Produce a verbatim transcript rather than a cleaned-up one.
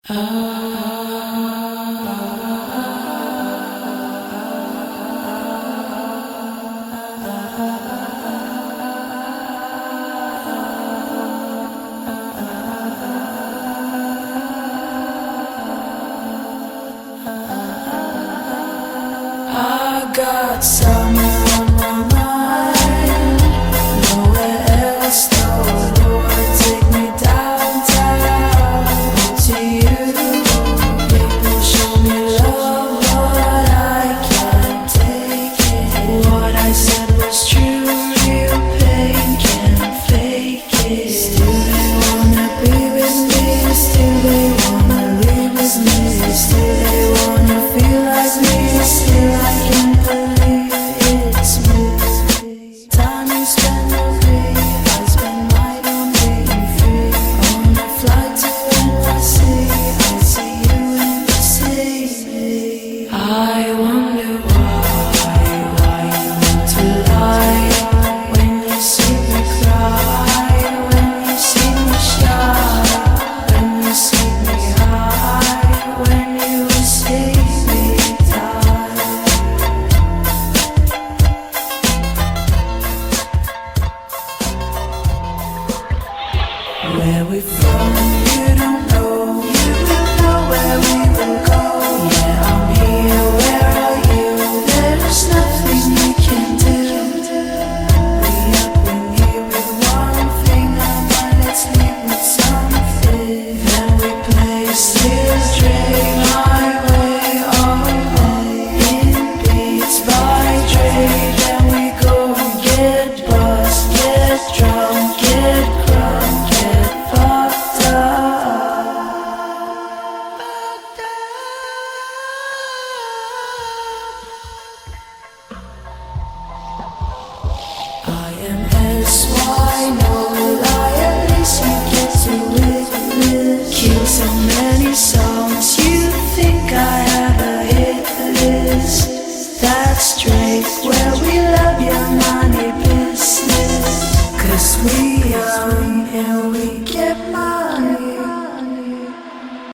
I got summer on my mind, nowhere else, no. Lord, take me downtown to you. People show me love, but I can't take it. What I said was true, real pain can't fake it. Still they wanna be with me, still they wanna live with me, still they wanna feel like me, still I can't believe it's me. Time you spend with me, I spend mine on being free. On a flight to N Y C, I see you in the city. I wonder why, why you want to lie. When you see me cry, when you see me shy, when you see me high, when you see me die. Where we from, you don't know. You will know where we will go. Yeah, I'm here, where are you? There's nothing we can do. We up in here with one thing on mind, let's leave with something. Then we play still, drink my way all day. In beats by Dre, then we go and get buzzed, get drunk, get crunk, get fucked up. I am S Y, no